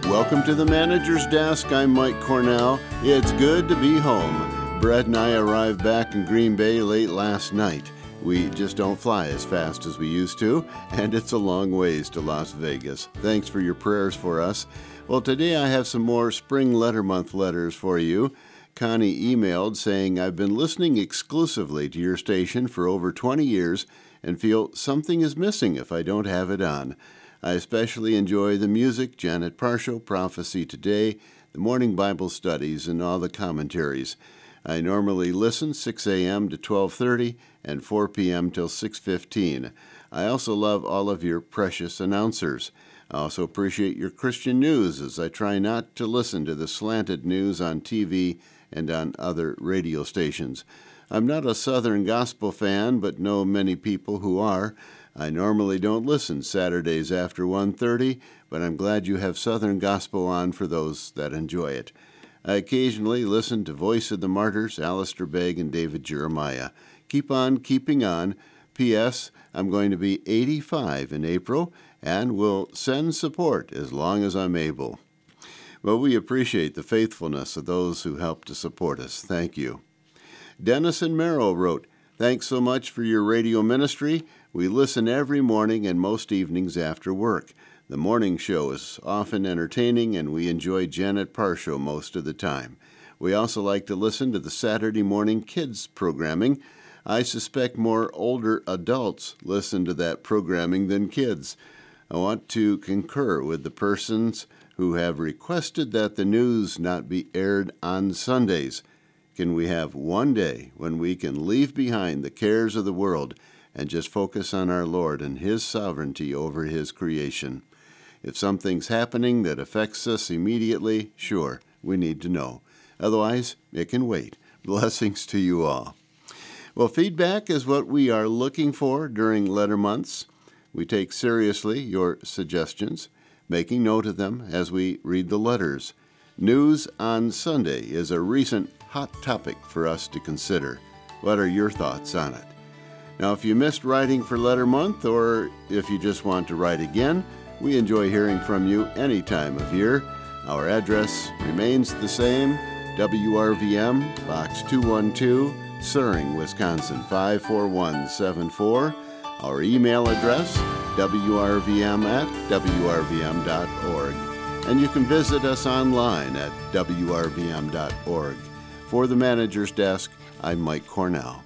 Welcome to the Manager's Desk. I'm Mike Cornell. It's good to be home. Brett and I arrived back in Green Bay late last night. We just don't fly as fast as we used to, and it's a long ways to Las Vegas. Thanks for your prayers for us. Well, today I have some more Spring Letter Month letters for you. Connie emailed saying, I've been listening exclusively to your station for over 20 years and feel something is missing if I don't have it on. I especially enjoy the music, Janet Parshall, Prophecy Today, the morning Bible studies, and all the commentaries. I normally listen 6 a.m. to 12:30 and 4 p.m. till 6:15. I also love all of your precious announcers. I also appreciate your Christian news as I try not to listen to the slanted news on TV and on other radio stations. I'm not a Southern gospel fan, but know many people who are. I normally don't listen Saturdays after 1:30, but I'm glad you have Southern Gospel on for those that enjoy it. I occasionally listen to Voice of the Martyrs, Alistair Begg, and David Jeremiah. Keep on keeping on. P.S. I'm going to be 85 in April and will send support as long as I'm able. Well, we appreciate the faithfulness of those who help to support us. Thank you. Dennis and Merrill wrote, Thanks so much for your radio ministry. We listen every morning and most evenings after work. The morning show is often entertaining, and we enjoy Janet Parshall most of the time. We also like to listen to the Saturday morning kids programming. I suspect more older adults listen to that programming than kids. I want to concur with the persons who have requested that the news not be aired on Sundays. Can we have one day when we can leave behind the cares of the world and just focus on our Lord and His sovereignty over His creation? If something's happening that affects us immediately, sure, we need to know. Otherwise, it can wait. Blessings to you all. Well, feedback is what we are looking for during letter months. We take seriously your suggestions, making note of them as we read the letters. News on Sunday is a recent hot topic for us to consider. What are your thoughts on it? Now, if you missed writing for Letter Month, or if you just want to write again, we enjoy hearing from you any time of year. Our address remains the same, WRVM, Box 212, Suring, Wisconsin, 54174. Our email address, wrvm@wrvm.org. And you can visit us online at wrvm.org. For the Manager's Desk, I'm Mike Cornell.